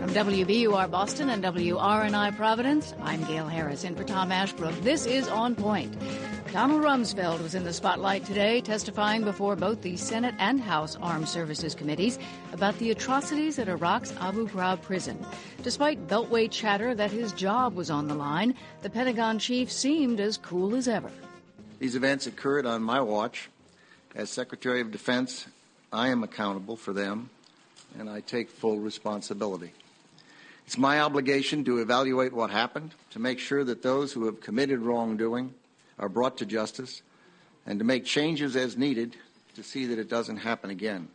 From WBUR Boston and WRNI Providence, I'm Gail Harris in for Tom Ashbrook. This is On Point. Donald Rumsfeld was in the spotlight today, testifying before both the Senate and House Armed Services Committees about the atrocities at Iraq's Abu Ghraib prison. Despite Beltway chatter that his job was on the line, the Pentagon chief seemed as cool as ever. These events occurred on my watch. As Secretary of Defense, I am accountable for them, and I take full responsibility. It's my obligation to evaluate what happened, to make sure that those who have committed wrongdoing are brought to justice, and to make changes as needed to see that it doesn't happen again.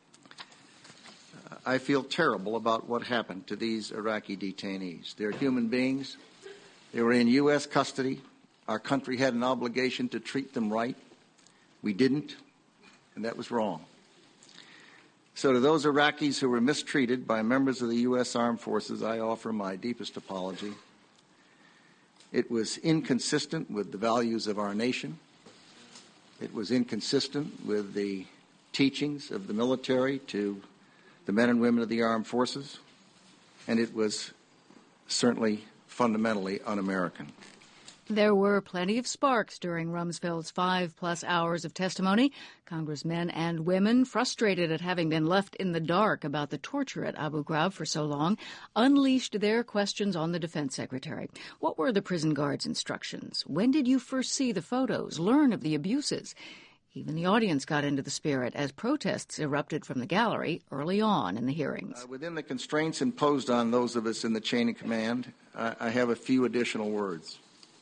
I feel terrible about what happened to these Iraqi detainees. They're human beings. They were in U.S. custody. Our country had an obligation to treat them right. We didn't, and that was wrong. So to those Iraqis who were mistreated by members of the U.S. Armed Forces, I offer my deepest apology. It was inconsistent with the values of our nation. It was inconsistent with the teachings of the military to the men and women of the armed forces, and it was certainly fundamentally un-American. There were plenty of sparks during Rumsfeld's 5+ hours of testimony. Congressmen and women, frustrated at having been left in the dark about the torture at Abu Ghraib for so long, unleashed their questions on the defense secretary. What were the prison guards' instructions? When did you first see the photos, learn of the abuses? Even the audience got into the spirit as protests erupted from the gallery early on in the hearings. Within the constraints imposed on those of us in the chain of command, I have a few additional words.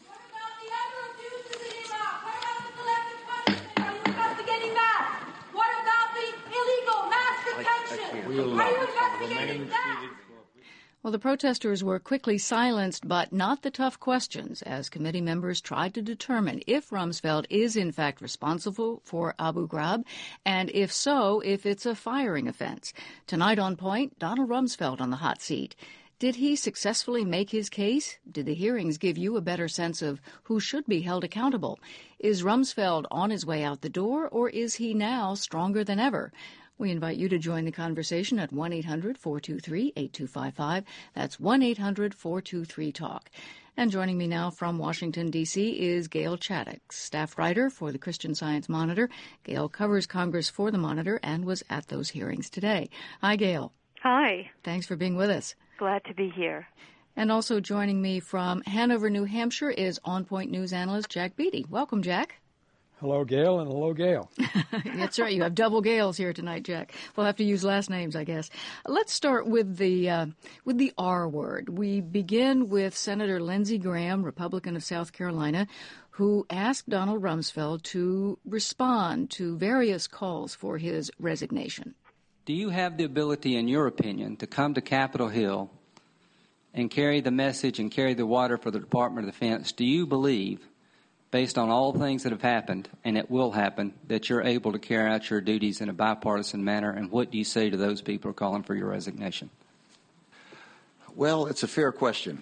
Well, the protesters were quickly silenced, but not the tough questions, as committee members tried to determine if Rumsfeld is in fact responsible for Abu Ghraib, and if so, if it's a firing offense. Tonight on Point, Donald Rumsfeld on the hot seat. Did he successfully make his case? Did the hearings give you a better sense of who should be held accountable? Is Rumsfeld on his way out the door, or is he now stronger than ever? We invite you to join the conversation at 1-800-423-8255. That's 1-800-423-TALK. And joining me now from Washington, D.C. is Gail Chaddock, staff writer for the Christian Science Monitor. Gail covers Congress for the Monitor and was at those hearings today. Hi, Gail. Hi. Thanks for being with us. Glad to be here. And also joining me from Hanover, New Hampshire is On Point News analyst Jack Beatty. Welcome, Jack. Hello, Gail, and hello, Gail. That's right. You have double Gails here tonight, Jack. We'll have to use last names, I guess. Let's start with the R word. We begin with Senator Lindsey Graham, Republican of South Carolina, who asked Donald Rumsfeld to respond to various calls for his resignation. Do you have the ability, in your opinion, to come to Capitol Hill and carry the message and carry the water for the Department of Defense? Do you believe, based on all things that have happened, and it will happen, that you're able to carry out your duties in a bipartisan manner? And what do you say to those people who are calling for your resignation? Well, it's a fair question.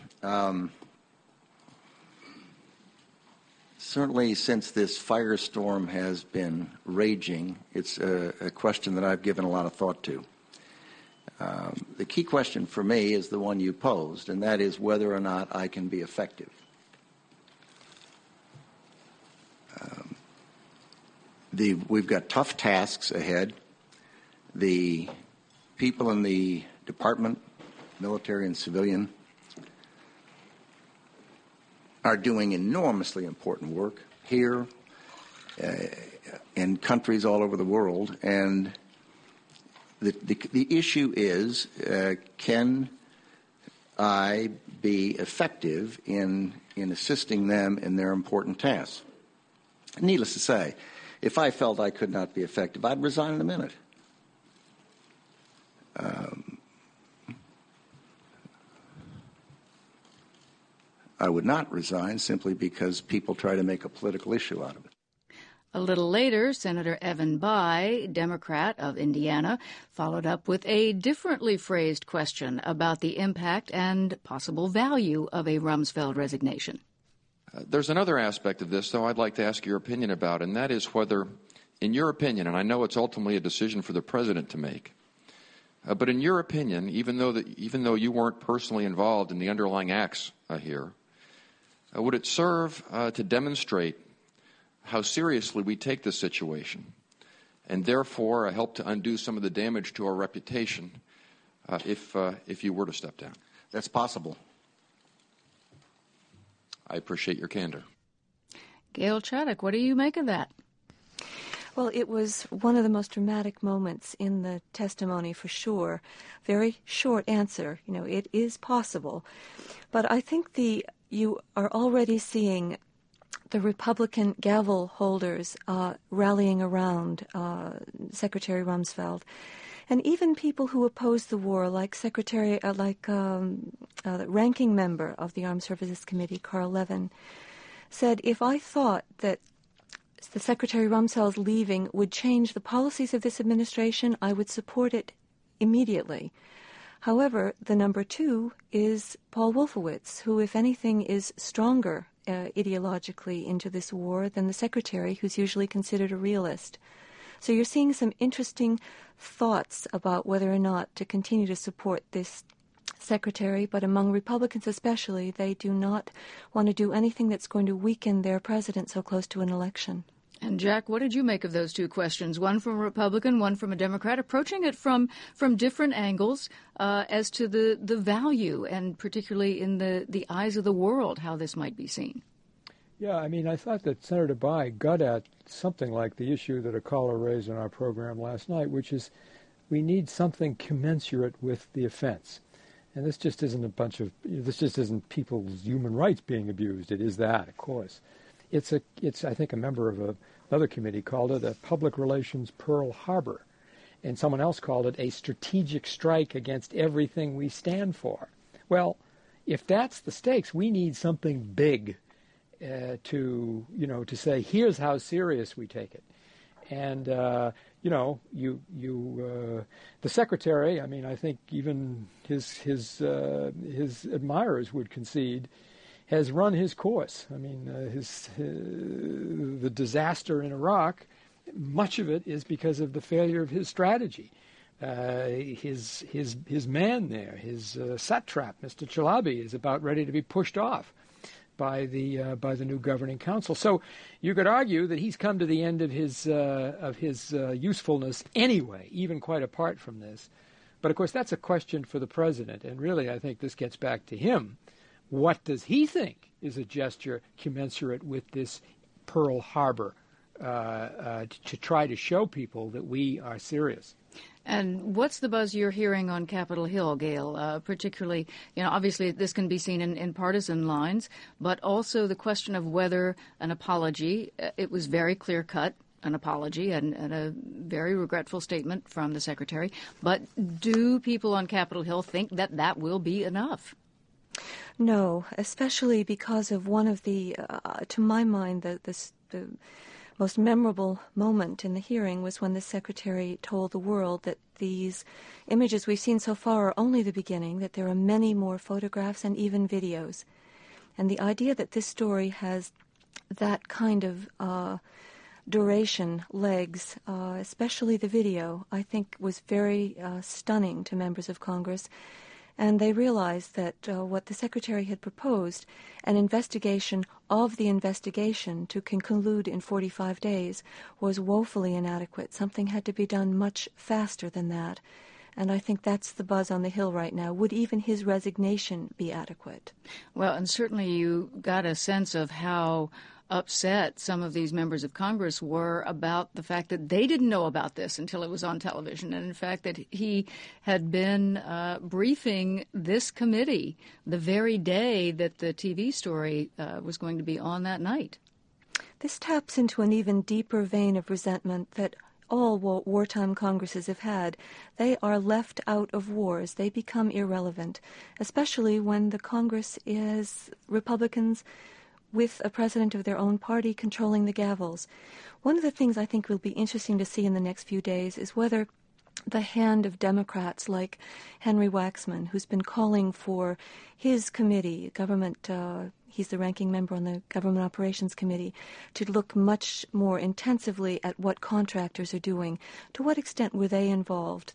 Certainly, since this firestorm has been raging, it's a question that I've given a lot of thought to. The key question for me is the one you posed, and that is whether or not I can be effective. We've got tough tasks ahead. The people in the department, military and civilian, are doing enormously important work here in countries all over the world. And the issue is, can I be effective in assisting them in their important tasks? Needless to say, if I felt I could not be effective, I'd resign in a minute. I would not resign simply because people try to make a political issue out of it. A little later, Senator Evan Bayh, Democrat of Indiana, followed up with a differently phrased question about the impact and possible value of a Rumsfeld resignation. There's another aspect of this, though, I'd like to ask your opinion about, and that is whether, in your opinion, and I know it's ultimately a decision for the president to make, But in your opinion, even though you weren't personally involved in the underlying acts here, would it serve to demonstrate how seriously we take this situation, and therefore help to undo some of the damage to our reputation if you were to step down? That's possible. I appreciate your candor. Gail Chaddock, what do you make of that? Well, it was one of the most dramatic moments in the testimony, for sure. Very short answer. It is possible. But I think you are already seeing the Republican gavel holders rallying around Secretary Rumsfeld. And even people who oppose the war, like the ranking member of the Armed Services Committee, Carl Levin, said, if I thought that the Secretary Rumsfeld's leaving would change the policies of this administration, I would support it immediately. However, the number two is Paul Wolfowitz, who, if anything, is stronger ideologically into this war than the Secretary, who's usually considered a realist. So you're seeing some interesting thoughts about whether or not to continue to support this Secretary, but among Republicans especially, they do not want to do anything that's going to weaken their president so close to an election. And Jack, what did you make of those two questions? One from a Republican, one from a Democrat, approaching it from different angles as to the value, and particularly in the eyes of the world, how this might be seen. Yeah, I thought that Senator Bayh got at something like the issue that a caller raised in our program last night, which is we need something commensurate with the offense. And this just isn't this just isn't people's human rights being abused. It is that, of course. It's I think a member of another committee called it a public relations Pearl Harbor. And someone else called it a strategic strike against everything we stand for. Well, if that's the stakes, we need something big to say, here's how serious we take it. And, the Secretary, I think even his admirers would concede, has run his course. The disaster in Iraq, much of it is because of the failure of his strategy. His man there, his satrap, Mr. Chalabi, is about ready to be pushed off by the new governing council. So you could argue that he's come to the end of his usefulness anyway, even quite apart from this. But of course, that's a question for the president, and really, I think this gets back to him. What does he think is a gesture commensurate with this Pearl Harbor to try to show people that we are serious? And what's the buzz you're hearing on Capitol Hill, Gail? Particularly, obviously this can be seen in partisan lines, but also the question of whether an apology, it was very clear-cut, an apology and a very regretful statement from the Secretary. But do people on Capitol Hill think that will be enough? No, especially because of one of the, to my mind, the most memorable moment in the hearing was when the Secretary told the world that these images we've seen so far are only the beginning, that there are many more photographs and even videos. And the idea that this story has that kind of duration, legs, especially the video, I think was very stunning to members of Congress. And they realized that what the Secretary had proposed, an investigation of the investigation to conclude in 45 days, was woefully inadequate. Something had to be done much faster than that. And I think that's the buzz on the Hill right now. Would even his resignation be adequate? Well, and certainly you got a sense of how upset some of these members of Congress were about the fact that they didn't know about this until it was on television, and in fact that he had been briefing this committee the very day that the TV story was going to be on that night. This taps into an even deeper vein of resentment that all wartime Congresses have had. They are left out of wars. They become irrelevant, especially when the Congress is Republicans with a president of their own party controlling the gavels. One of the things I think will be interesting to see in the next few days is whether the hand of Democrats like Henry Waxman, who's been calling for his committee, government, he's the ranking member on the Government Operations Committee, to look much more intensively at what contractors are doing. To what extent were they involved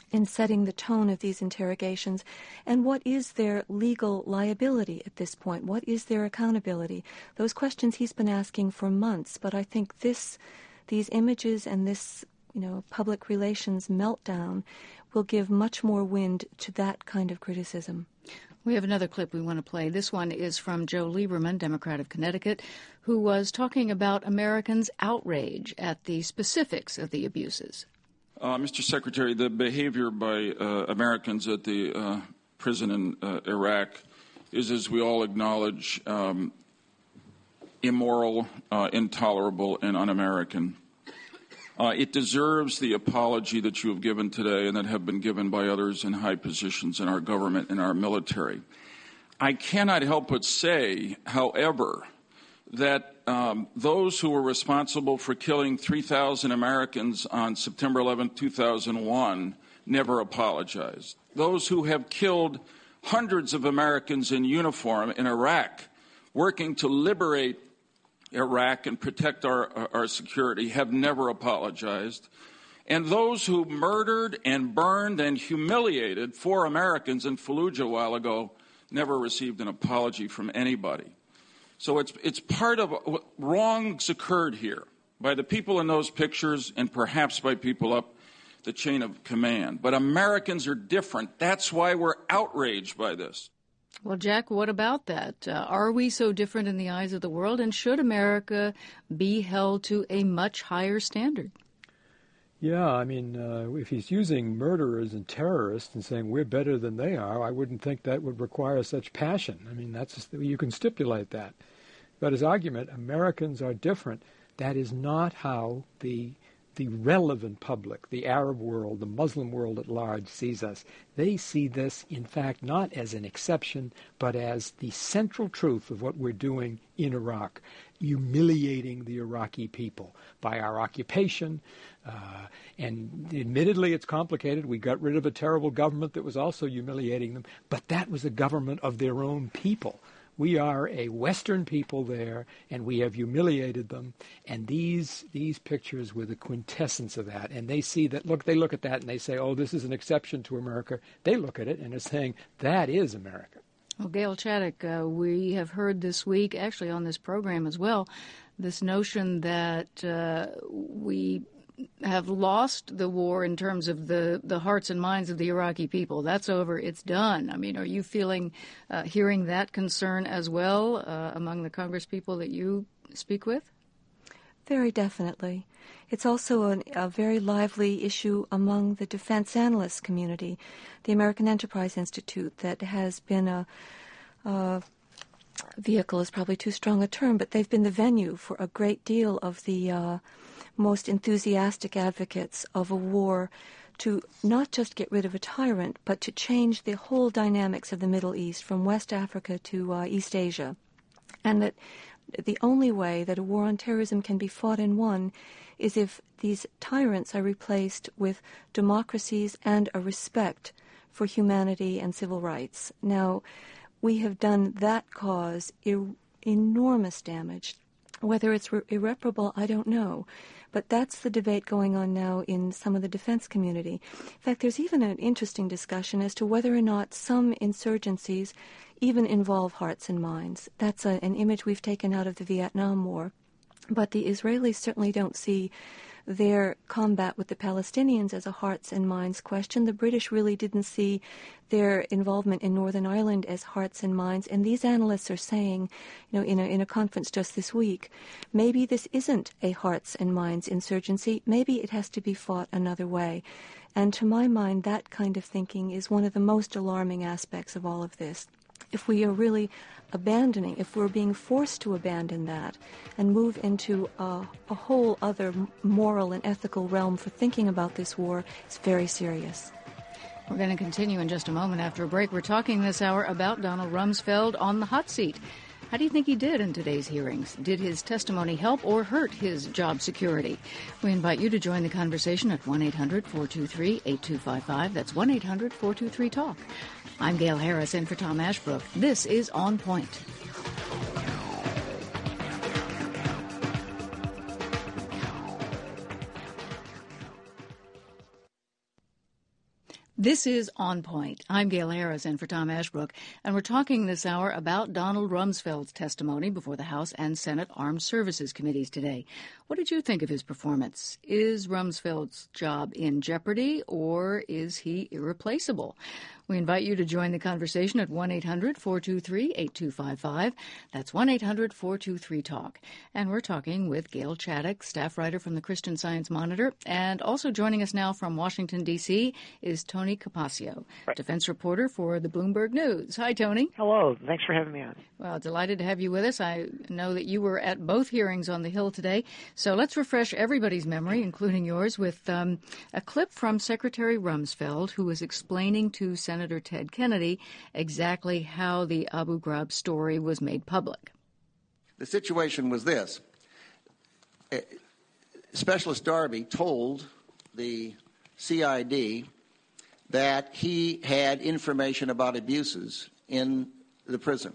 in setting the tone of these interrogations, and what is their legal liability at this point? What is their accountability? Those questions he's been asking for months, but I think these images and this, public relations meltdown will give much more wind to that kind of criticism. We have another clip we want to play. This one is from Joe Lieberman, Democrat of Connecticut, who was talking about Americans' outrage at the specifics of the abuses. Mr. Secretary, the behavior by Americans at the prison in Iraq is, as we all acknowledge, immoral, intolerable, and un-American. It deserves the apology that you have given today and that have been given by others in high positions in our government and our military. I cannot help but say, however, that those who were responsible for killing 3,000 Americans on September 11, 2001, never apologized. Those who have killed hundreds of Americans in uniform in Iraq, working to liberate Iraq and protect our security, have never apologized. And those who murdered and burned and humiliated 4 Americans in Fallujah a while ago never received an apology from anybody. So it's part of what wrongs occurred here by the people in those pictures and perhaps by people up the chain of command. But Americans are different. That's why we're outraged by this. Well, Jack, what about that? Are we so different in the eyes of the world, and should America be held to a much higher standard? Yeah, I mean, if he's using murderers and terrorists and saying we're better than they are, I wouldn't think that would require such passion. I mean, you can stipulate that. But his argument, Americans are different, that is not how the relevant public, the Arab world, the Muslim world at large sees us. They see this, in fact, not as an exception, but as the central truth of what we're doing in Iraq, humiliating the Iraqi people by our occupation. And admittedly, it's complicated. We got rid of a terrible government that was also humiliating them, but that was a government of their own people. We are a Western people there, and we have humiliated them. And these pictures were the quintessence of that. And they see that, they look at that and they say, oh, this is an exception to America. They look at it and are saying, that is America. Well, Gail Chaddock, we have heard this week, actually on this program as well, this notion that we have lost the war in terms of the hearts and minds of the Iraqi people. That's over. It's done. I mean, are you hearing that concern as well among the Congress people that you speak with? Very definitely. It's also a very lively issue among the defense analyst community. The American Enterprise Institute, that has been a vehicle is probably too strong a term, but they've been the venue for a great deal of the most enthusiastic advocates of a war to not just get rid of a tyrant, but to change the whole dynamics of the Middle East, from West Africa to East Asia. And that the only way that a war on terrorism can be fought and won is if these tyrants are replaced with democracies and a respect for humanity and civil rights. Now, we have done that cause enormous damage. Whether it's irreparable, I don't know. But that's the debate going on now in some of the defense community. In fact, there's even an interesting discussion as to whether or not some insurgencies even involve hearts and minds. That's an image we've taken out of the Vietnam War. But the Israelis certainly don't see their combat with the Palestinians as a hearts and minds question. The British really didn't see their involvement in Northern Ireland as hearts and minds. And these analysts are saying, in a conference just this week, maybe this isn't a hearts and minds insurgency. Maybe it has to be fought another way. And to my mind, that kind of thinking is one of the most alarming aspects of all of this. If we are really if we're being forced to abandon that and move into a whole other moral and ethical realm for thinking about this war, it's very serious. We're going to continue in just a moment after a break. We're talking this hour about Donald Rumsfeld on the hot seat. How do you think he did in today's hearings? Did his testimony help or hurt his job security? We invite you to join the conversation at 1-800-423-8255. That's 1-800-423-TALK. I'm Gail Harris in for Tom Ashbrook. This is On Point. This is On Point. I'm Gail Harris in for Tom Ashbrook, and we're talking this hour about Donald Rumsfeld's testimony before the House and Senate Armed Services Committees today. What did you think of his performance? Is Rumsfeld's job in jeopardy, or is he irreplaceable? We invite you to join the conversation at 1-800-423-8255. That's 1-800-423-TALK. And we're talking with Gail Chaddock, staff writer from the Christian Science Monitor. And also joining us now from Washington, D.C. is Tony Capaccio, defense reporter for the Bloomberg News. Hi, Tony. Hello. Thanks for having me on. Well, delighted to have you with us. I know that you were at both hearings on the Hill today. So let's refresh everybody's memory, including yours, with a clip from Secretary Rumsfeld, who was explaining to Senator Ted Kennedy exactly how the Abu Ghraib story was made public. The situation was this. Specialist Darby told the CID that he had information about abuses in the prison.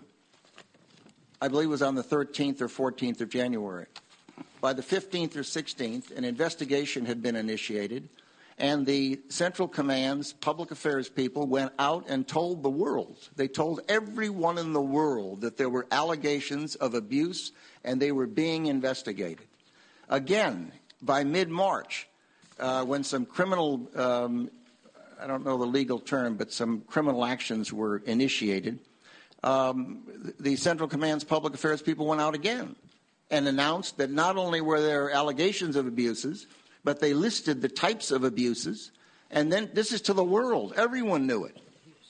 I believe it was on the 13th or 14th of January. By the 15th or 16th, an investigation had been initiated, and the Central Command's public affairs people went out and told the world. They told everyone in the world that there were allegations of abuse and they were being investigated. Again, by mid-March, when some criminal, I don't know the legal term, but some criminal actions were initiated, the Central Command's public affairs people went out again and announced that not only were there allegations of abuses, but they listed the types of abuses, and then this is to the world. Everyone knew it.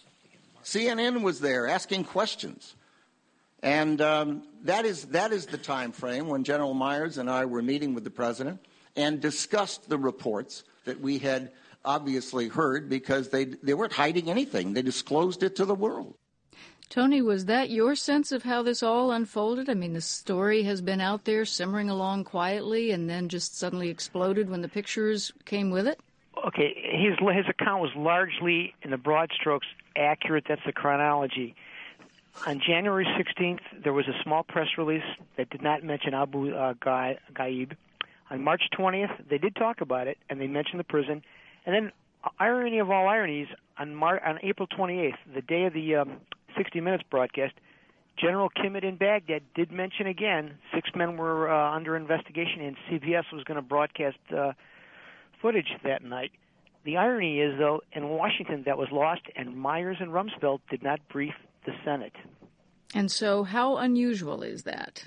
CNN was there asking questions. And that is the time frame when General Myers and I were meeting with the president and discussed the reports that we had obviously heard, because they weren't hiding anything. They disclosed it to the world. Tony, was that your sense of how this all unfolded? I mean, the story has been out there simmering along quietly and then just suddenly exploded when the pictures came with it? Okay, his account was largely, in the broad strokes, accurate. That's the chronology. On January 16th, there was a small press release that did not mention Abu Ghraib. On March 20th, they did talk about it, and they mentioned the prison. And then, irony of all ironies, on April 28th, the day of the 60 Minutes broadcast, General Kimmett in Baghdad did mention again 6 men were under investigation, and CBS was going to broadcast footage that night. The irony is, though, in Washington that was lost, and Myers and Rumsfeld did not brief the Senate. And so how unusual is that?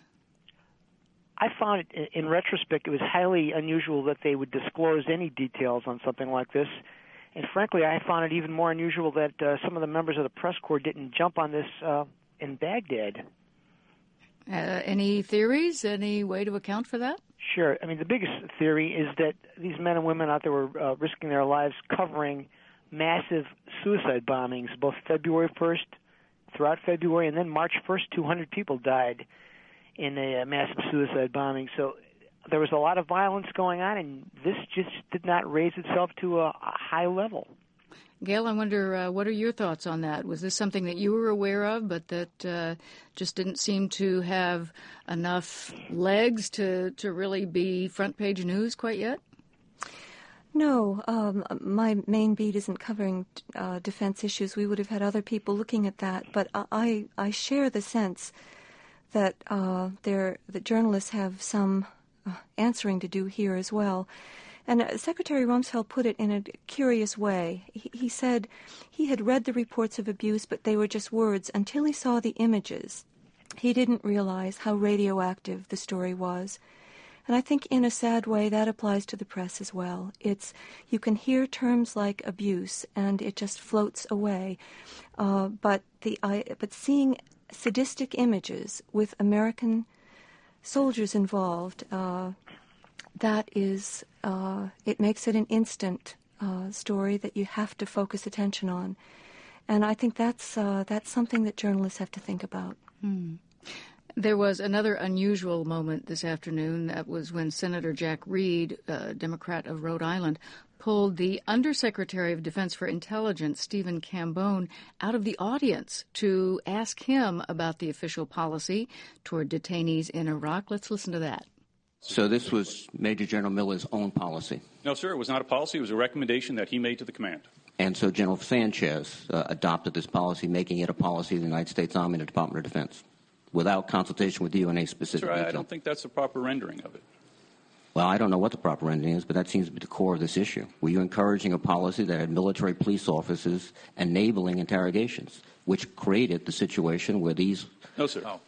I found it, in retrospect, it was highly unusual that they would disclose any details on something like this. And frankly, I found it even more unusual that some of the members of the press corps didn't jump on this in Baghdad. Any theories? Any way to account for that? Sure. I mean, the biggest theory is that these men and women out there were risking their lives covering massive suicide bombings, both February 1st, throughout February, and then March 1st, 200 people died in a massive suicide bombing. So there was a lot of violence going on, and this just did not raise itself to a high level. Gail, I wonder, what are your thoughts on that? Was this something that you were aware of, but that just didn't seem to have enough legs to really be front-page news quite yet? No, my main beat isn't covering defense issues. We would have had other people looking at that. But I share the sense that the journalists have some answering to do here as well. And Secretary Rumsfeld put it in a curious way. He said he had read the reports of abuse, but they were just words. Until he saw the images, he didn't realize how radioactive the story was. And I think in a sad way that applies to the press as well. You can hear terms like abuse and it just floats away. But seeing sadistic images with American soldiers involved, that is, it makes it an instant story that you have to focus attention on. And I think that's something that journalists have to think about. There was another unusual moment this afternoon. That was when Senator Jack Reed, Democrat of Rhode Island, pulled the Undersecretary of Defense for Intelligence, Stephen Cambone, out of the audience to ask him about the official policy toward detainees in Iraq. Let's listen to that. So this was Major General Miller's own policy? No, sir. It was not a policy. It was a recommendation that he made to the command. And so General Sanchez adopted this policy, making it a policy of the United States Army and the Department of Defense, without consultation with you in a specific That's right. detail. I don't think that's the proper rendering of it. Well, I don't know what the proper rendering is, but that seems to be the core of this issue. Were you encouraging a policy that had military police officers enabling interrogations, which created the situation where these... No, sir. No.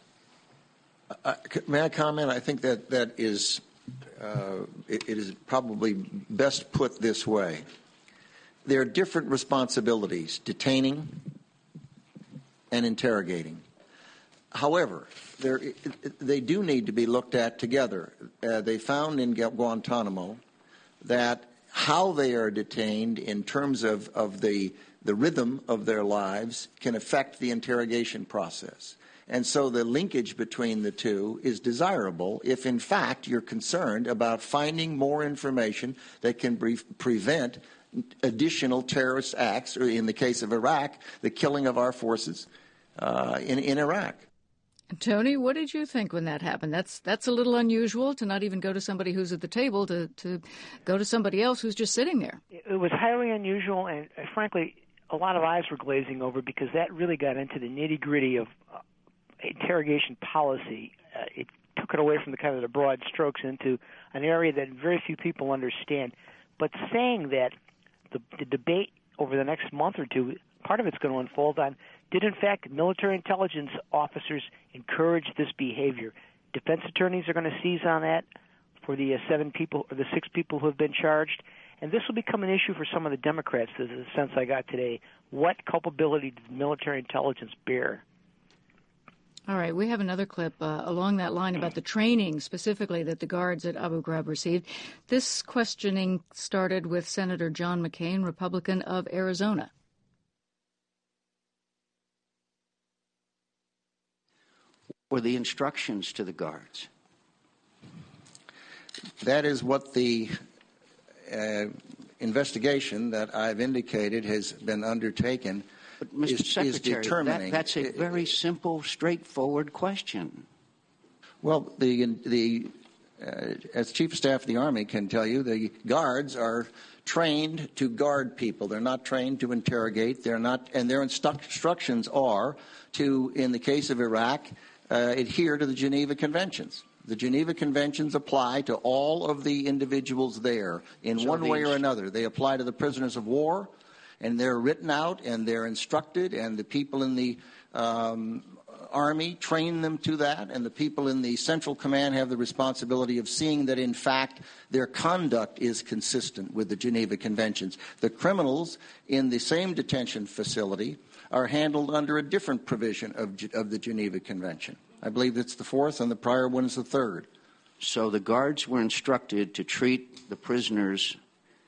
May I comment? I think that is it is probably best put this way. There are different responsibilities, detaining and interrogating. However, they do need to be looked at together. They found in Guantanamo that how they are detained in terms of the rhythm of their lives can affect the interrogation process. And so the linkage between the two is desirable if, in fact, you're concerned about finding more information that can prevent additional terrorist acts, or in the case of Iraq, the killing of our forces in Iraq. Tony, what did you think when that happened? That's a little unusual to not even go to somebody who's at the table, to go to somebody else who's just sitting there. It was highly unusual, and frankly, a lot of eyes were glazing over because that really got into the nitty-gritty of interrogation policy. It took it away from the kind of the broad strokes into an area that very few people understand. But saying that the debate over the next month or two, part of it's going to unfold on, did in fact military intelligence officers encourage this behavior? Defense attorneys are going to seize on that for the 7 people or the 6 people who have been charged. And this will become an issue for some of the Democrats, is the sense I got today. What culpability did military intelligence bear? All right, we have another clip along that line about the training specifically that the guards at Abu Ghraib received. This questioning started with Senator John McCain, Republican of Arizona. Were the instructions to the guards? That is what the investigation that I've indicated has been undertaken. But, Mr. Secretary, is determining. That's a very simple, straightforward question. Well, as Chief of Staff of the Army can tell you, the guards are trained to guard people. They're not trained to interrogate. They're not, and their instructions are to, in the case of Iraq, adhere to the Geneva Conventions. The Geneva Conventions apply to all of the individuals there in one way or another. They apply to the prisoners of war, and they're written out, and they're instructed, and the people in the Army train them to that, and the people in the Central Command have the responsibility of seeing that, in fact, their conduct is consistent with the Geneva Conventions. The criminals in the same detention facility are handled under a different provision of the Geneva Convention. I believe it's the 4th, and the prior one is the 3rd. So the guards were instructed to treat the prisoners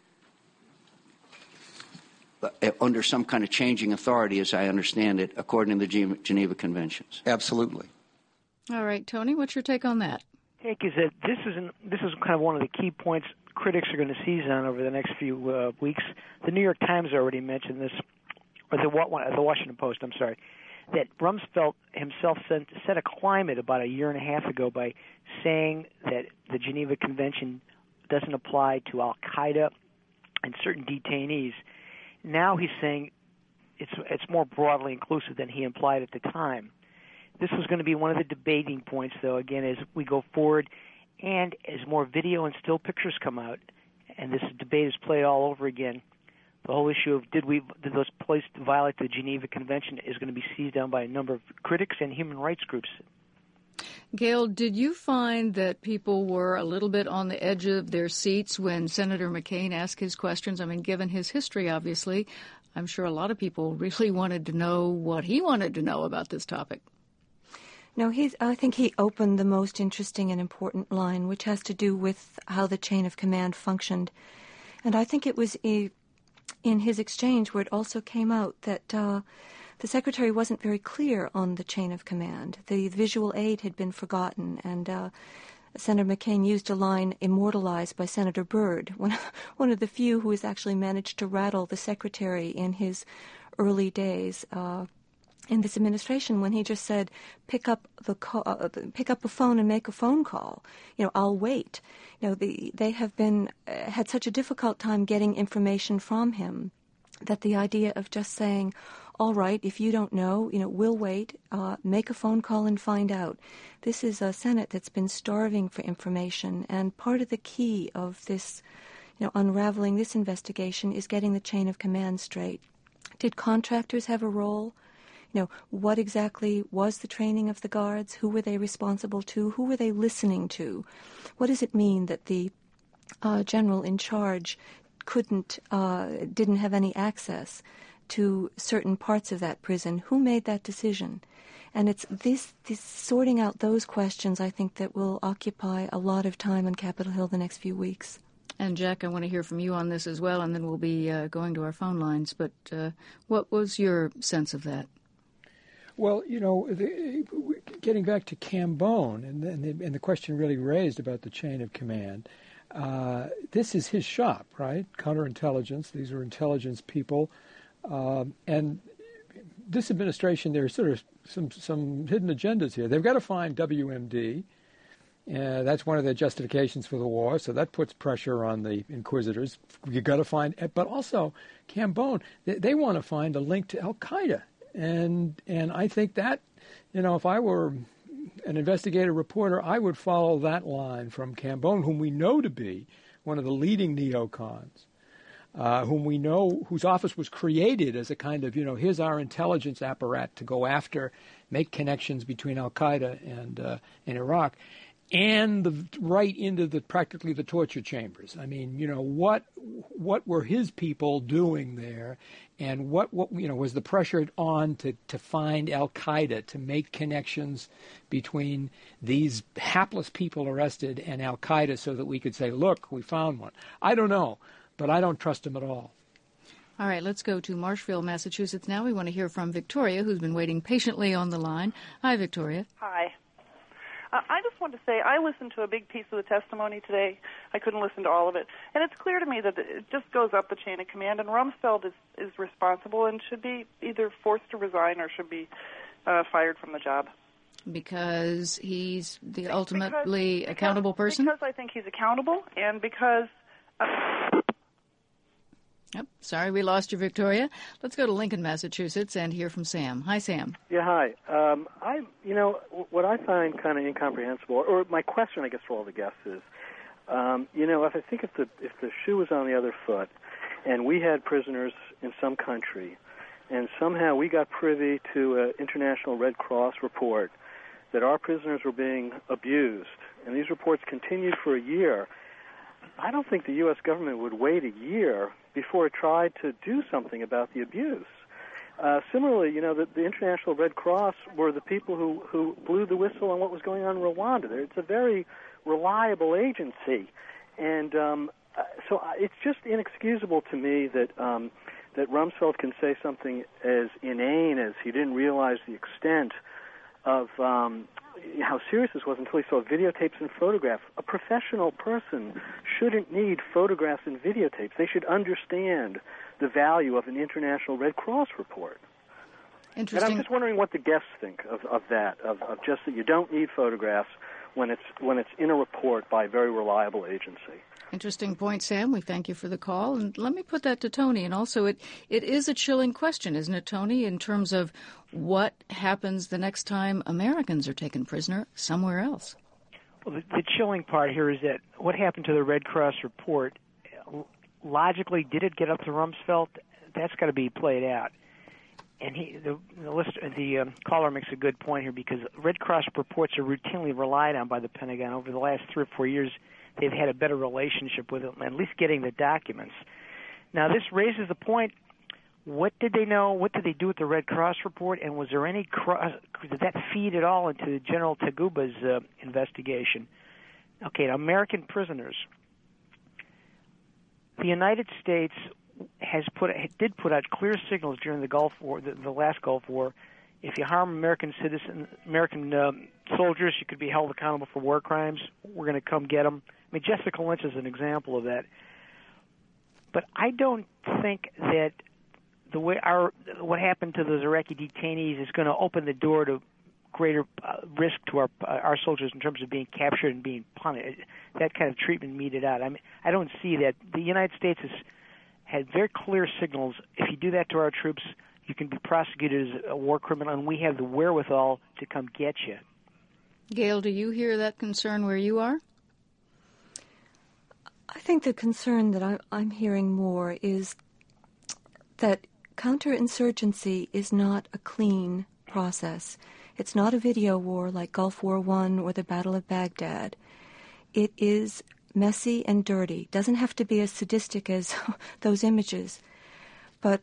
under some kind of changing authority, as I understand it, according to the Geneva Conventions. Absolutely. All right, Tony, what's your take on that? Take is that this is kind of one of the key points critics are going to seize on over the next few weeks. The New York Times already mentioned this, or the Washington Post, I'm sorry, that Rumsfeld himself set a climate about a year and a half ago by saying that the Geneva Convention doesn't apply to Al-Qaeda and certain detainees. Now he's saying it's more broadly inclusive than he implied at the time. This is going to be one of the debating points, though, again, as we go forward and as more video and still pictures come out, and this debate is played all over again. The whole issue of did those places violate the Geneva Convention is going to be seized on by a number of critics and human rights groups. Gail, did you find that people were a little bit on the edge of their seats when Senator McCain asked his questions? I mean, given his history, obviously, I'm sure a lot of people really wanted to know what he wanted to know about this topic. No, I think he opened the most interesting and important line, which has to do with how the chain of command functioned. And I think it was in his exchange where it also came out that the Secretary wasn't very clear on the chain of command. The visual aid had been forgotten, and Senator McCain used a line immortalized by Senator Byrd, one of the few who has actually managed to rattle the Secretary in his early days in this administration, when he just said, pick up the phone and make a phone call. I'll wait. They have had such a difficult time getting information from him that the idea of just saying, all right, if you don't know, we'll wait, make a phone call and find out. This is a Senate that's been starving for information, and part of the key of this, unraveling this investigation is getting the chain of command straight. Did contractors have a role? What exactly was the training of the guards? Who were they responsible to? Who were they listening to? What does it mean that the general in charge didn't have any access to certain parts of that prison? Who made that decision? And it's this sorting out those questions, I think, that will occupy a lot of time on Capitol Hill the next few weeks. And Jack, I want to hear from you on this as well, and then we'll be going to our phone lines. But what was your sense of that? Well, getting back to Cambone and the question really raised about the chain of command, this is his shop, right? Counterintelligence. These are intelligence people. And this administration, there's sort of some hidden agendas here. They've got to find WMD. That's one of their justifications for the war, so that puts pressure on the inquisitors. You've got to find, but also Cambone, they want to find a link to Al-Qaeda. And I think that, if I were an investigative reporter, I would follow that line from Cambone, whom we know to be one of the leading neocons, whom we know, whose office was created as a kind of, here's our intelligence apparatus to go after, make connections between Al-Qaeda and Iraq, and right into practically the torture chambers. I mean, what were his people doing there, and what was the pressure on to find Al-Qaeda, to make connections between these hapless people arrested and Al-Qaeda, so that we could say, look, we found one. I don't know, but I don't trust him at all. All right, let's go to Marshfield, Massachusetts now. We want to hear from Victoria, who's been waiting patiently on the line. Hi, Victoria. Hi. I just wanted to say I listened to a big piece of the testimony today. I couldn't listen to all of it. And it's clear to me that it just goes up the chain of command, and Rumsfeld is responsible and should be either forced to resign or should be fired from the job. Because he's the ultimately accountable person? Because I think he's accountable, and because... Yep. Sorry, we lost you, Victoria. Let's go to Lincoln, Massachusetts, and hear from Sam. Hi, Sam. Yeah, hi. What I find kind of incomprehensible, or my question, I guess, for all the guests is, if I think if the shoe was on the other foot, and we had prisoners in some country, and somehow we got privy to an International Red Cross report that our prisoners were being abused, and these reports continued for a year, I don't think the U.S. government would wait a year before it tried to do something about the abuse. Similarly, the International Red Cross were the people who blew the whistle on what was going on in Rwanda. It's a very reliable agency, and so it's just inexcusable to me that that Rumsfeld can say something as inane as he didn't realize the extent of how serious this was until he saw videotapes and photographs. A professional person shouldn't need photographs and videotapes. They should understand the value of an International Red Cross report. Interesting. And I'm just wondering what the guests think of that, of just that you don't need photographs when it's in a report by a very reliable agency. Interesting point, Sam. We thank you for the call. And let me put that to Tony. And also, it is a chilling question, isn't it, Tony, in terms of what happens the next time Americans are taken prisoner somewhere else? Well, the chilling part here is that what happened to the Red Cross report, logically, did it get up to Rumsfeld? That's got to be played out. And the caller makes a good point here, because Red Cross reports are routinely relied on by the Pentagon. Over the last 3 or 4 years, they've had a better relationship with them, at least getting the documents. Now, this raises the point, what did they know? What did they do with the Red Cross report? And was there any did that feed at all into General Taguba's investigation? Okay, now, American prisoners. The United States did put out clear signals during the Gulf War, the last Gulf War. If you harm American soldiers, you could be held accountable for war crimes. We're going to come get them. I mean, Jessica Lynch is an example of that. But I don't think that the way what happened to those Iraqi detainees is going to open the door to greater risk to our soldiers in terms of being captured and being punished. That kind of treatment meted out. I mean, I don't see that. The United States had very clear signals. If you do that to our troops, you can be prosecuted as a war criminal, and we have the wherewithal to come get you. Gail, do you hear that concern where you are? I think the concern that I'm hearing more is that counterinsurgency is not a clean process. It's not a video war like Gulf War I or the Battle of Baghdad. It is messy and dirty. Doesn't have to be as sadistic as those images. But,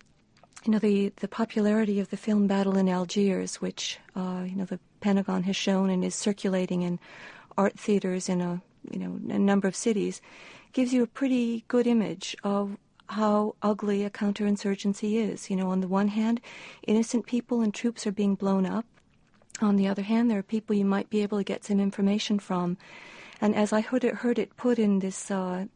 the popularity of the film Battle in Algiers, which, the Pentagon has shown and is circulating in art theaters in a number of cities, gives you a pretty good image of how ugly a counterinsurgency is. On the one hand, innocent people and troops are being blown up. On the other hand, there are people you might be able to get some information from. And as I heard it put in this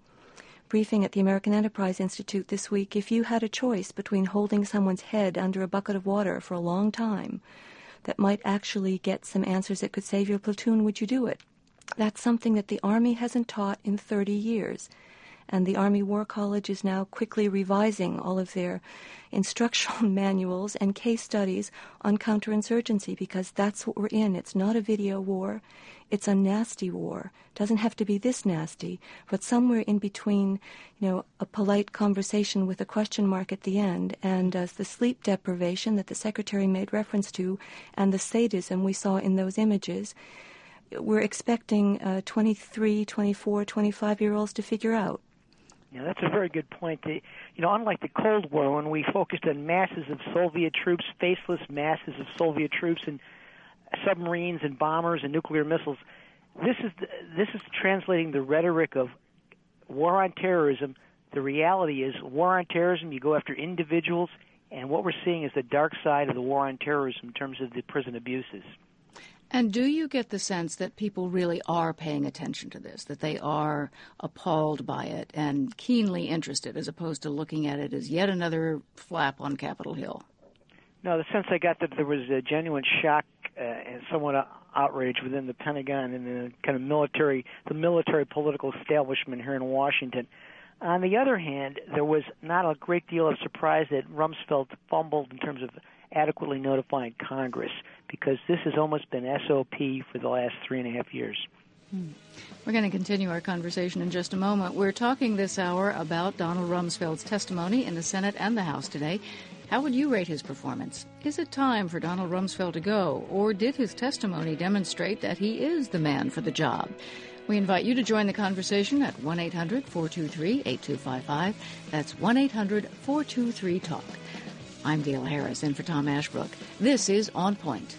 briefing at the American Enterprise Institute this week, if you had a choice between holding someone's head under a bucket of water for a long time that might actually get some answers that could save your platoon, would you do it? That's something that the Army hasn't taught in 30 years. And the Army War College is now quickly revising all of their instructional manuals and case studies on counterinsurgency, because that's what we're in. It's not a video war. It's a nasty war. It doesn't have to be this nasty, but somewhere in between, a polite conversation with a question mark at the end and the sleep deprivation that the Secretary made reference to and the sadism we saw in those images, we're expecting 23, 24, 25-year-olds to figure out. Yeah, that's a very good point. Unlike the Cold War, when we focused on masses of Soviet troops, faceless masses of Soviet troops, and submarines and bombers and nuclear missiles, this is translating the rhetoric of war on terrorism. The reality is, war on terrorism, you go after individuals, and what we're seeing is the dark side of the war on terrorism in terms of the prison abuses. And do you get the sense that people really are paying attention to this, that they are appalled by it and keenly interested, as opposed to looking at it as yet another flap on Capitol Hill? No, the sense I got that there was a genuine shock and somewhat outrage within the Pentagon and the kind of military political establishment here in Washington. On the other hand, there was not a great deal of surprise that Rumsfeld fumbled in terms of adequately notifying Congress, because this has almost been SOP for the last 3.5 years. We're going to continue our conversation in just a moment. We're talking this hour about Donald Rumsfeld's testimony in the Senate and the House today. How would you rate his performance? Is it time for Donald Rumsfeld to go, or did his testimony demonstrate that he is the man for the job? We invite you to join the conversation at 1-800-423-8255. That's 1-800-423-TALK. I'm Gail Harris, in for Tom Ashbrook. This is On Point.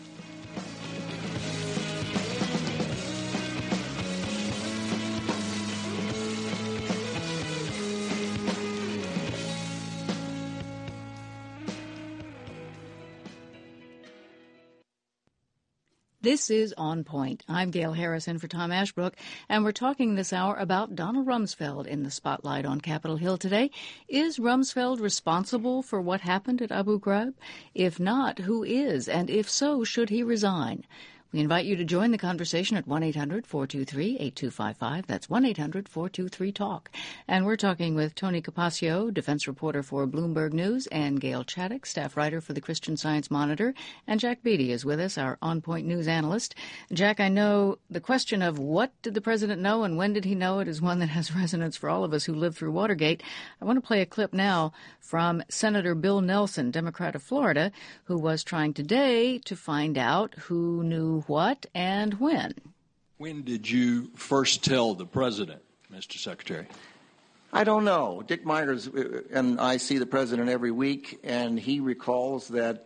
This is On Point. I'm Gail Harrison for Tom Ashbrook, and we're talking this hour about Donald Rumsfeld in the spotlight on Capitol Hill today. Is Rumsfeld responsible for what happened at Abu Ghraib? If not, who is? And if so, should he resign? We invite you to join the conversation at 1-800-423-8255. That's 1-800-423-TALK. And we're talking with Tony Capaccio, defense reporter for Bloomberg News, and Gail Chaddock, staff writer for the Christian Science Monitor. And Jack Beatty is with us, our On Point News analyst. Jack, I know the question of what did the president know and when did he know it is one that has resonance for all of us who lived through Watergate. I want to play a clip now from Senator Bill Nelson, Democrat of Florida, who was trying today to find out who knew what and when. When did you first tell the president, Mr. Secretary? I don't know. Dick Myers and I see the president every week, and he recalls that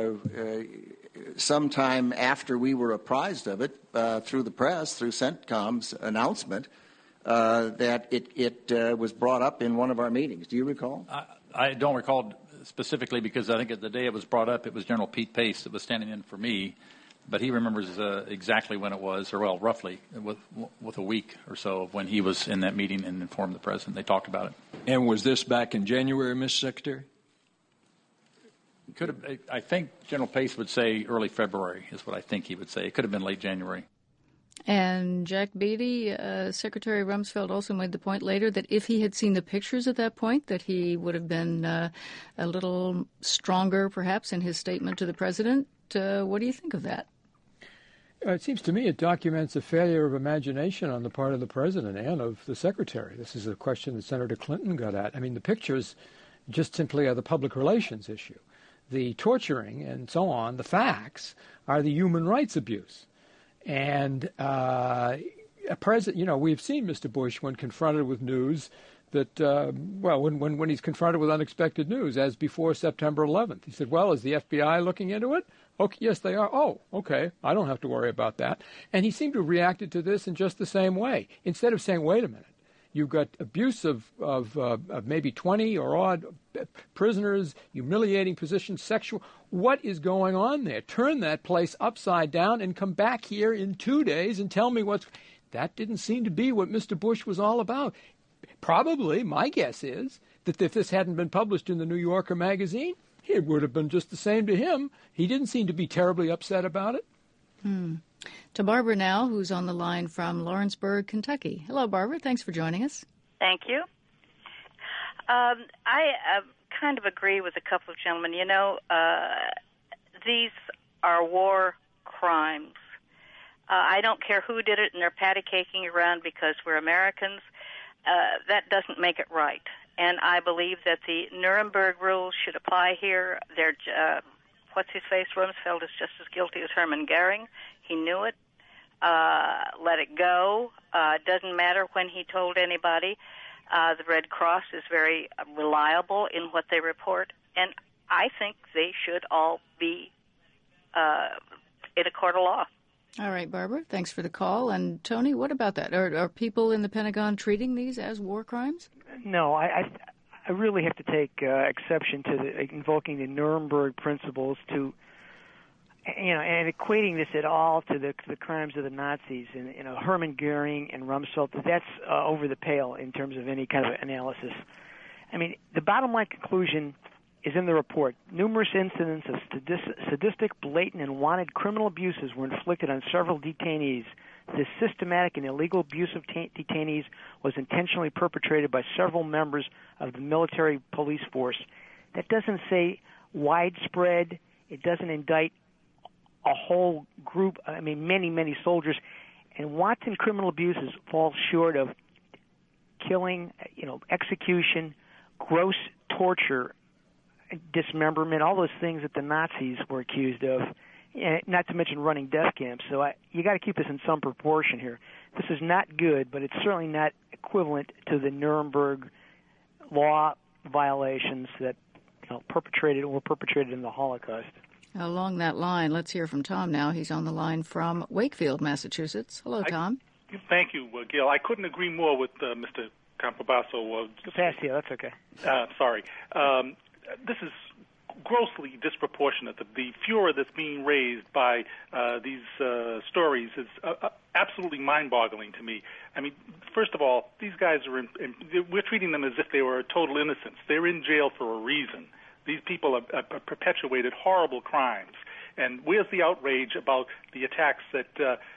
sometime after we were apprised of it through the press, through CENTCOM's announcement, that it was brought up in one of our meetings. Do you recall? I don't recall specifically, because I think at the day it was brought up, it was General Pete Pace that was standing in for me. But he remembers exactly when it was, or well, roughly, with a week or so of when he was in that meeting and informed the president. They talked about it. And was this back in January, Mr. Secretary? Could have. I think General Pace would say early February is what I think he would say. It could have been late January. And Jack Beatty, Secretary Rumsfeld also made the point later that if he had seen the pictures at that point, that he would have been a little stronger, perhaps, in his statement to the president. What do you think of that? It seems to me it documents a failure of imagination on the part of the president and of the secretary. This is a question that Senator Clinton got at. I mean, the pictures just simply are the public relations issue. The torturing and so on, the facts, are the human rights abuse. And a president, we've seen Mr. Bush when confronted with news that, when he's confronted with unexpected news, as before September 11th. He said, well, is the FBI looking into it? Okay, yes, they are. Oh, okay, I don't have to worry about that. And he seemed to have reacted to this in just the same way. Instead of saying, wait a minute, you've got abuse of maybe 20 or odd prisoners, humiliating positions, sexual. What is going on there? Turn that place upside down and come back here in 2 days and tell me what's... That didn't seem to be what Mr. Bush was all about. Probably, my guess is, that if this hadn't been published in the New Yorker magazine, it would have been just the same to him. He didn't seem to be terribly upset about it. To Barbara now, who's on the line from Lawrenceburg, Kentucky. Hello, Barbara. Thanks for joining us. Thank you. I kind of agree with a couple of gentlemen. These are war crimes. I don't care who did it, and they're patty-caking around because we're Americans. That doesn't make it right. And I believe that the Nuremberg rules should apply here. What's-his-face, Rumsfeld, is just as guilty as Hermann Goering. He knew it. Let it go. It doesn't matter when he told anybody. The Red Cross is very reliable in what they report. And I think they should all be in a court of law. All right, Barbara, thanks for the call. And Tony, what about that? Are people in the Pentagon treating these as war crimes? No, I really have to take exception to invoking the Nuremberg principles to, and equating this at all to the crimes of the Nazis. And Hermann Goering and Rumsfeld, that's over the pale in terms of any kind of analysis. I mean, the bottom line conclusion is in the report. Numerous incidents of sadistic, blatant, and wanted criminal abuses were inflicted on several detainees. This systematic and illegal abuse of detainees was intentionally perpetrated by several members of the military police force. That doesn't say widespread. It doesn't indict a whole group, many, many soldiers. And wanton criminal abuses fall short of killing, execution, gross torture, dismemberment, all those things that the Nazis were accused of, not to mention running death camps. So you got to keep this in some proportion here. This is not good, but it's certainly not equivalent to the Nuremberg law violations that were perpetrated in the Holocaust. Along that line, let's hear from Tom now. He's on the line from Wakefield, Massachusetts. Hello, Tom. Thank you, Gil. I couldn't agree more with Mr. Campobasso. That's okay. Sorry. This is grossly disproportionate. The furor that's being raised by these stories is absolutely mind-boggling to me. I mean, first of all, these guys we're treating them as if they were total innocents. They're in jail for a reason. These people have perpetuated horrible crimes. And where's the outrage about the attacks that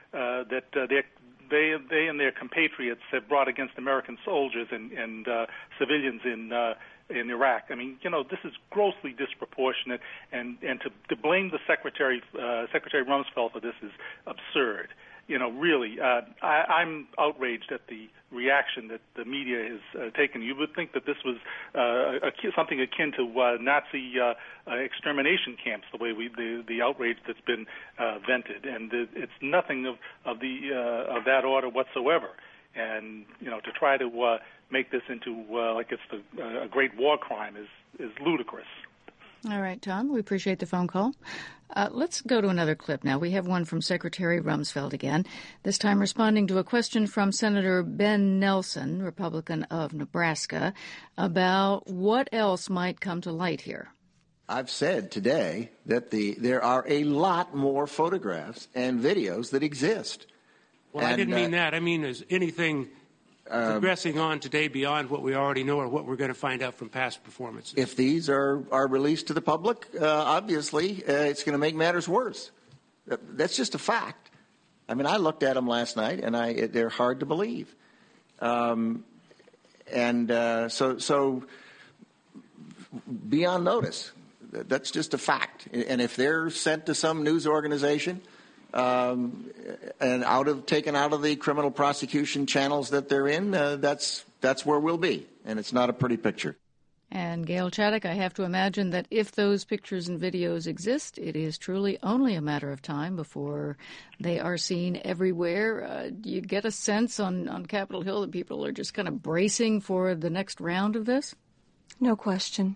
they and their compatriots have brought against American soldiers and civilians in Iraq? I mean, this is grossly disproportionate, and to blame the Secretary Rumsfeld for this is absurd. Really, I'm outraged at the reaction that the media has taken. You would think that this was something akin to Nazi extermination camps, the way the outrage that's been vented, and it's nothing of that order whatsoever. And to try to make this into like it's a great war crime is ludicrous. All right, Tom, we appreciate the phone call. Let's go to another clip now. We have one from Secretary Rumsfeld again, this time responding to a question from Senator Ben Nelson, Republican of Nebraska, about what else might come to light here. I've said today that there are a lot more photographs and videos that exist. Well, I didn't mean that. I mean, is anything progressing on today beyond what we already know or what we're going to find out from past performances? If these are released to the public, obviously it's going to make matters worse. That's just a fact. I mean, I looked at them last night, and they're hard to believe. So be on notice. That's just a fact. And if they're sent to some news organization and taken out of the criminal prosecution channels that they're in, that's where we'll be. And it's not a pretty picture. And Gail Chaddock, I have to imagine that if those pictures and videos exist, it is truly only a matter of time before they are seen everywhere. Do you get a sense on Capitol Hill that people are just kind of bracing for the next round of this? No question.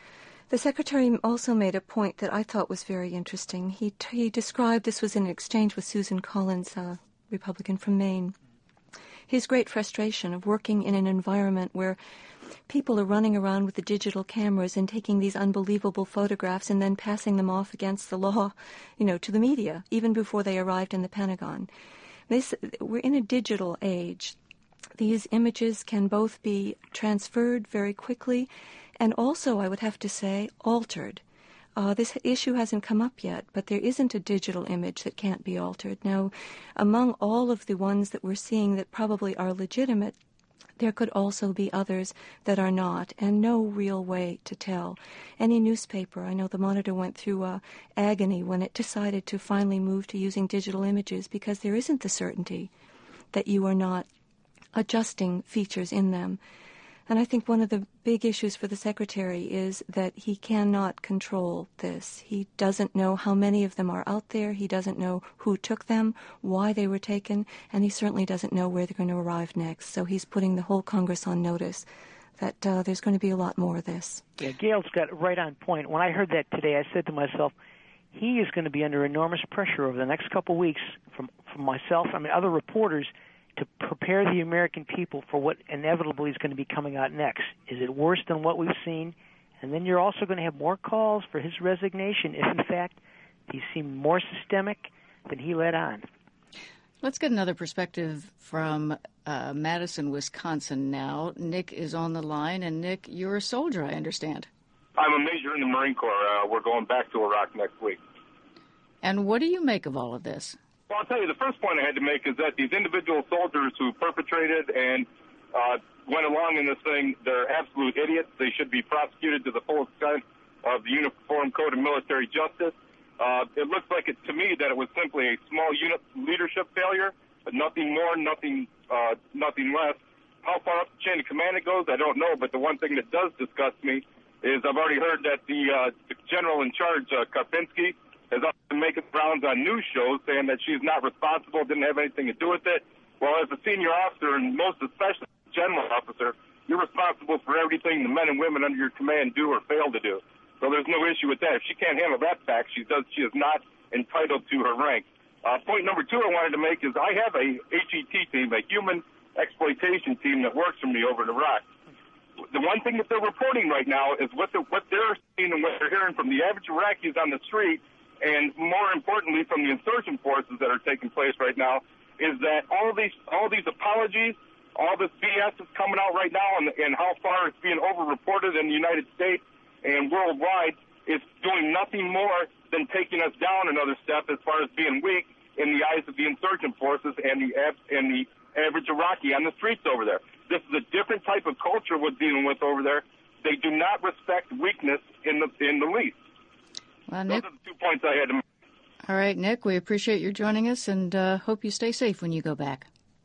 The Secretary also made a point that I thought was very interesting. He described, this was in an exchange with Susan Collins, a Republican from Maine, his great frustration of working in an environment where people are running around with the digital cameras and taking these unbelievable photographs and then passing them off against the law, to the media, even before they arrived in the Pentagon. We're in a digital age. These images can both be transferred very quickly and also, I would have to say, altered. This issue hasn't come up yet, but there isn't a digital image that can't be altered. Now, among all of the ones that we're seeing that probably are legitimate, there could also be others that are not, and no real way to tell. Any newspaper, I know the Monitor went through agony when it decided to finally move to using digital images because there isn't the certainty that you are not adjusting features in them. And I think one of the big issues for the Secretary is that he cannot control this. He doesn't know how many of them are out there. He doesn't know who took them, why they were taken, and he certainly doesn't know where they're going to arrive next. So he's putting the whole Congress on notice that there's going to be a lot more of this. Yeah, Gail's got it right on point. When I heard that today, I said to myself, he is going to be under enormous pressure over the next couple of weeks from myself, other reporters, to prepare the American people for what inevitably is going to be coming out next. Is it worse than what we've seen? And then you're also going to have more calls for his resignation if, in fact, he seemed more systemic than he let on. Let's get another perspective from Madison, Wisconsin now. Nick is on the line, and Nick, you're a soldier, I understand. I'm a major in the Marine Corps. We're going back to Iraq next week. And what do you make of all of this? Well, I'll tell you, the first point I had to make is that these individual soldiers who perpetrated and went along in this thing, they're absolute idiots. They should be prosecuted to the full extent of the Uniform Code of Military Justice. It looks like to me that it was simply a small unit leadership failure, but nothing more, nothing less. How far up the chain of command it goes, I don't know, but the one thing that does disgust me is I've already heard that the general in charge, Karpinski, is making rounds on news shows saying that she's not responsible, didn't have anything to do with it. Well, as a senior officer, and most especially general officer, you're responsible for everything the men and women under your command do or fail to do. So there's no issue with that. If she can't handle that fact, she is not entitled to her rank. Point number two I wanted to make is I have a HET team, a human exploitation team that works for me over in Iraq. The one thing that they're reporting right now is what they're seeing and what they're hearing from the average Iraqis on the street, and more importantly from the insurgent forces that are taking place right now, is that all these apologies, all this BS is coming out right now, and how far it's being over-reported in the United States and worldwide is doing nothing more than taking us down another step as far as being weak in the eyes of the insurgent forces and the average Iraqi on the streets over there. This is a different type of culture we're dealing with over there. They do not respect weakness in the least. Well, Those are the 2 points I had to make. All right, Nick, we appreciate your joining us and hope you stay safe when you go back.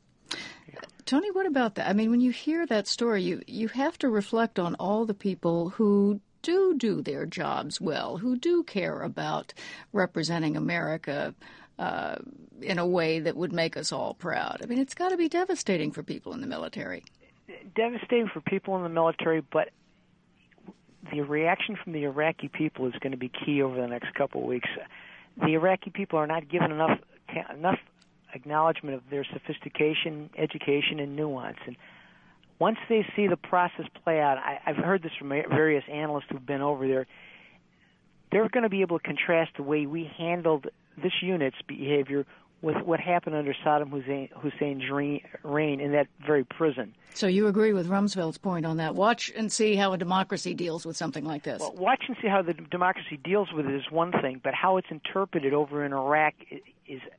Tony, what about that? I mean, when you hear that story, you have to reflect on all the people who do their jobs well, who do care about representing America in a way that would make us all proud. I mean, it's got to be devastating for people in the military. Devastating for people in the military, but the reaction from the Iraqi people is going to be key over the next couple of weeks. The Iraqi people are not given enough acknowledgement of their sophistication, education, and nuance. And once they see the process play out, I've heard this from various analysts who've been over there, they're going to be able to contrast the way we handled this unit's behavior with what happened under Saddam Hussein's reign in that very prison. So you agree with Rumsfeld's point on that. Watch and see how a democracy deals with something like this. Well, watch and see how the democracy deals with it is one thing, but how it's interpreted over in Iraq is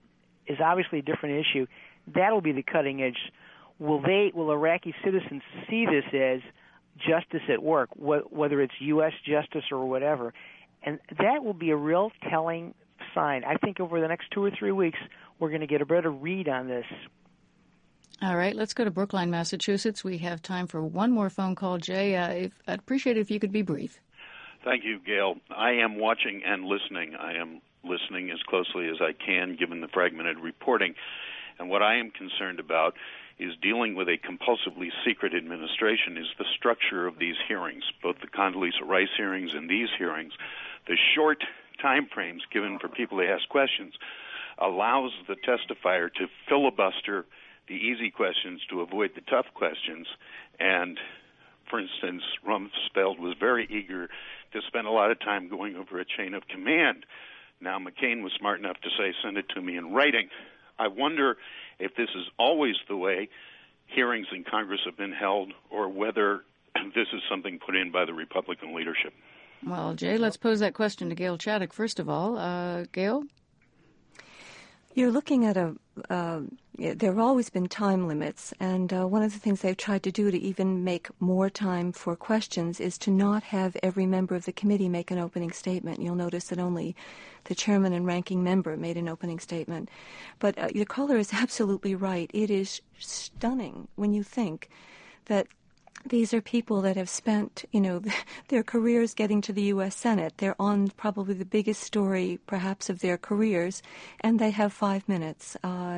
is obviously a different issue. That'll be the cutting edge. Will Iraqi citizens see this as justice at work, whether it's U.S. justice or whatever? And that will be a real telling sign. I think over the next 2 or 3 weeks, we're going to get a better read on this. All right, let's go to Brookline, Massachusetts. We have time for one more phone call. Jay, I'd appreciate it if you could be brief. Thank you, Gail. I am watching and listening. I am listening as closely as I can, given the fragmented reporting. And what I am concerned about is dealing with a compulsively secret administration is the structure of these hearings, both the Condoleezza Rice hearings and these hearings. The short time frames given for people to ask questions allows the testifier to filibuster the easy questions to avoid the tough questions. And, for instance, Rumsfeld was very eager to spend a lot of time going over a chain of command. Now, McCain was smart enough to say, send it to me in writing. I wonder if this is always the way hearings in Congress have been held, or whether this is something put in by the Republican leadership. Well, Jay, let's pose that question to Gail Chaddock first of all. Gail? You're looking at there have always been time limits, and one of the things they've tried to do to even make more time for questions is to not have every member of the committee make an opening statement. You'll notice that only the chairman and ranking member made an opening statement. But your caller is absolutely right. It is stunning when you think that these are people that have spent, their careers getting to the U.S. Senate. They're on probably the biggest story, perhaps, of their careers, and they have 5 minutes.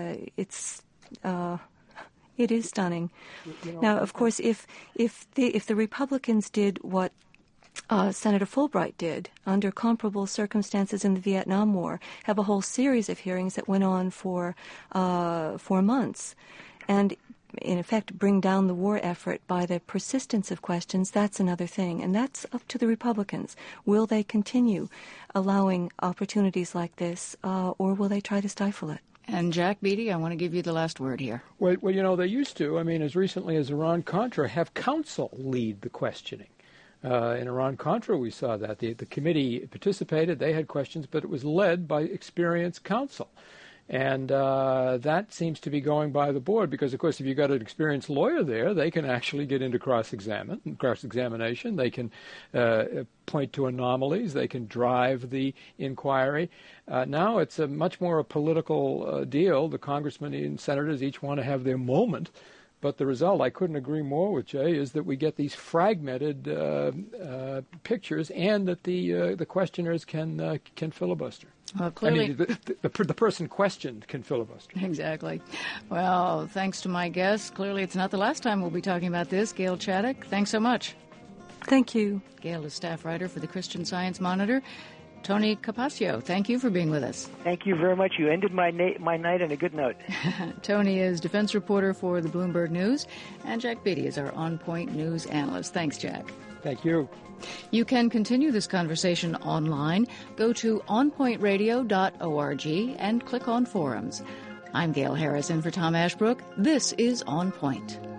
It is stunning. Now, of course, if the Republicans did what Senator Fulbright did under comparable circumstances in the Vietnam War, have a whole series of hearings that went on for 4 months, and in effect bring down the war effort by the persistence of questions, that's another thing. And that's up to the Republicans. Will they continue allowing opportunities like this, or will they try to stifle it? And Jack Beatty, I want to give you the last word here. Well, they used to, as recently as Iran-Contra, have counsel lead the questioning. In Iran-Contra, we saw that. The committee participated, they had questions, but it was led by experienced counsel. And that seems to be going by the board because, of course, if you've got an experienced lawyer there, they can actually get into cross-examination. They can point to anomalies. They can drive the inquiry. Now it's a much more a political deal. The congressmen and senators each want to have their moment. But the result, I couldn't agree more with Jay, is that we get these fragmented pictures, and that the questioners can filibuster. Well, clearly, the person questioned can filibuster. Exactly. Well, thanks to my guests. Clearly, it's not the last time we'll be talking about this. Gail Chaddock, thanks so much. Thank you. Gail is staff writer for the Christian Science Monitor. Tony Capaccio, thank you for being with us. Thank you very much. You ended my night on a good note. Tony is defense reporter for the Bloomberg News, and Jack Beatty is our On Point News analyst. Thanks, Jack. Thank you. You can continue this conversation online. Go to onpointradio.org and click on forums. I'm Gail Harrison for Tom Ashbrook. This is On Point.